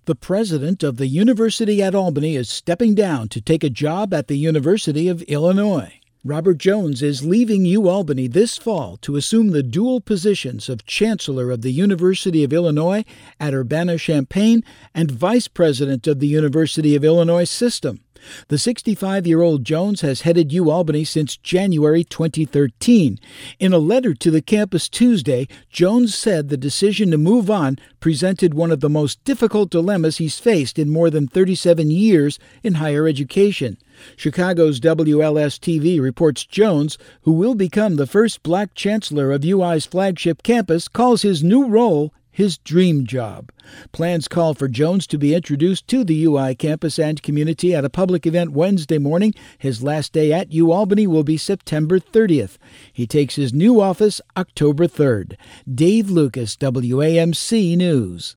The president of the University at Albany is stepping down to take a job at the University of Illinois. Robert Jones is leaving UAlbany this fall to assume the dual positions of Chancellor of the University of Illinois at Urbana-Champaign and Vice President of the University of Illinois System. The 65-year-old Jones has headed UAlbany since January 2013. In a letter to the campus Tuesday, Jones said the decision to move on presented one of the most difficult dilemmas he's faced in more than 37 years in higher education. Chicago's WLS-TV reports Jones, who will become the first black chancellor of UI's flagship campus, calls his new role his dream job. Plans call for Jones to be introduced to the UI campus and community at a public event Wednesday morning. His last day at UAlbany will be September 30th. He takes his new office October 3rd. Dave Lucas, WAMC News.